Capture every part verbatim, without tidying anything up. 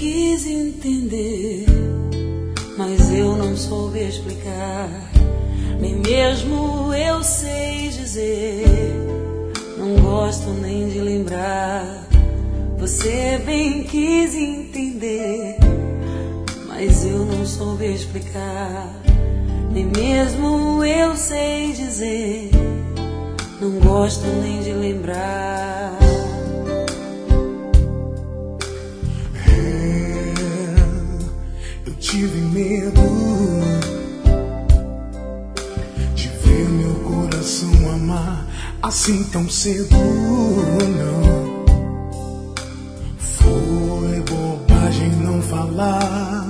quis entender, mas eu não soube explicar. Nem mesmo eu sei dizer, não gosto nem de lembrar. Você bem quis entender, mas eu não soube explicar. Nem mesmo eu sei dizer, não gosto nem de lembrar. É, eu tive medo de ver meu coração amar assim tão cedo. Não foi bobagem não falar.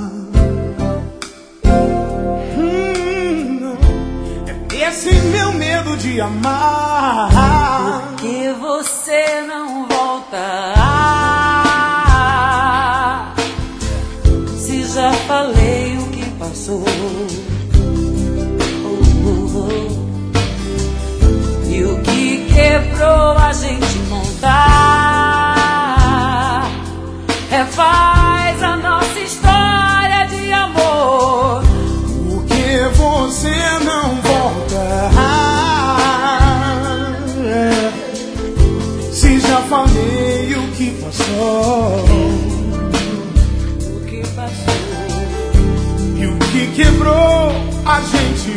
Hum, não. É esse meu medo de amar. Por que você não volta? Se já falei o que passou. Oh, oh, oh. E o que quebrou a gente montar refaz a nossa história de amor. Por que você não volta? Se já falei o que passou. O que passou? E o que quebrou a gente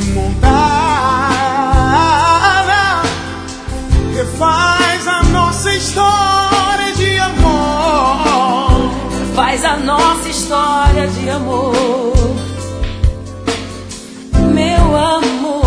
montar refaz a nossa história de amor. Faz a nossa história de amor, meu amor.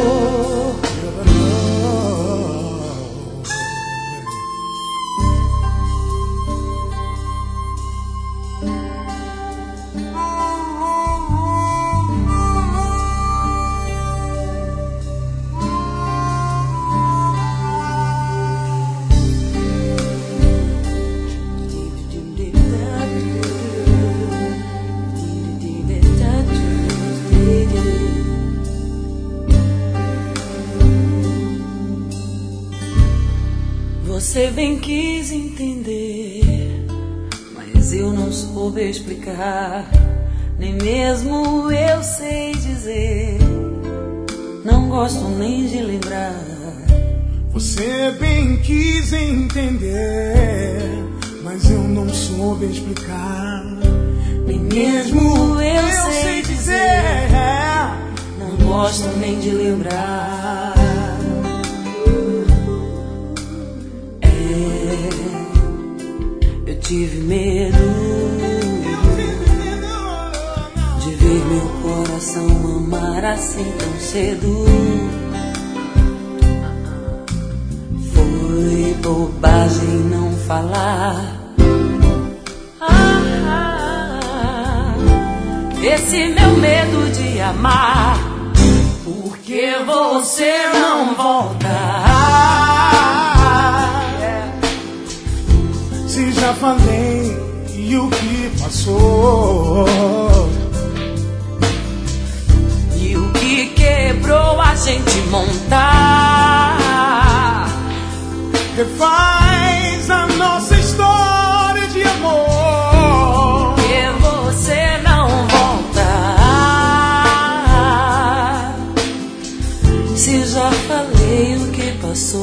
Você bem quis entender, mas eu não soube explicar. Nem mesmo eu sei dizer, não gosto nem de lembrar. Você bem quis entender, mas eu não soube explicar. Nem mesmo eu, eu sei dizer, não gosto nem de lembrar. Eu tive medo de ver meu coração amar assim tão cedo. Foi bobagem não falar. Ah, esse meu medo de amar. Por que você não volta? Se já falei e o que passou. E o que quebrou a gente montar refaz a nossa história de amor. Que você não volta. Se já falei o que passou.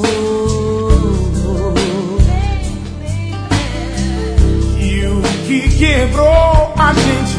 Que quebrou a gente